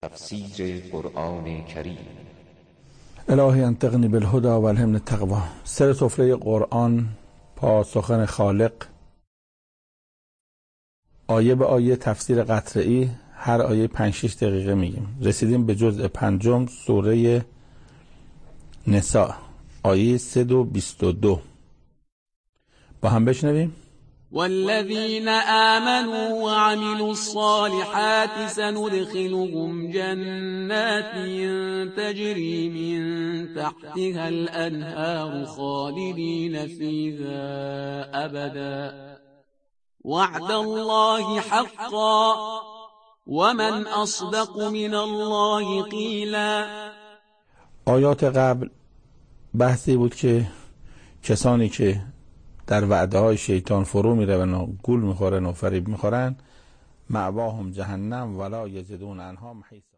تفسیر قرآن کریم. الهی انطقنی بالهدى و الهمنی التقوی. سر سفره قرآن، پاسخن خالق، آیه به آیه تفسیر قطره‌ای، هر آیه 5-6 دقیقه میگیم. رسیدیم به جزء 5 سوره نساء، آیه 322. با هم بشنویم. والذين آمنوا وعملوا الصالحات سندخلهم جنات تجري من تحتها الأنهار خالدين فيها أبدا وعد الله حقا ومن أصدق من الله قيلا. آیات قبل بحثی بود که کسانی که در وعده های شیطان فرو میروند و گول میخورن و فریب میخورن، مأواهم جهنم ولا یجدون عنها محیصا.